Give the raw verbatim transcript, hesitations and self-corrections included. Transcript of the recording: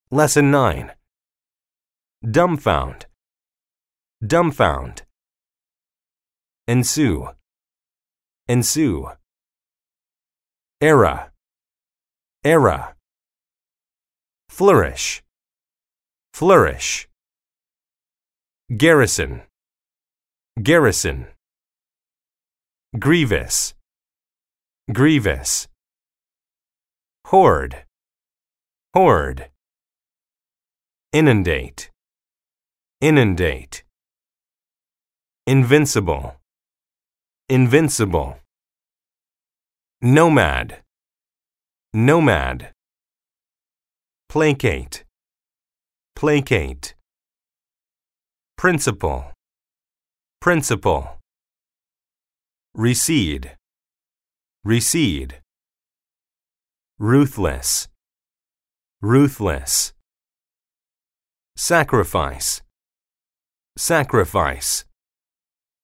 Lesson nine. Dumbfound. Dumbfound. Ensue. Ensue. Era. Era. Flourish. Flourish. Garrison. Garrison. Grievous. Grievous. Horde. Horde. Inundate. Inundate. Invincible. Invincible. Nomad. Nomad. Placate. Placate. Principle. Principle. Recede. Recede. Ruthless. Ruthless. Sacrifice. Sacrifice.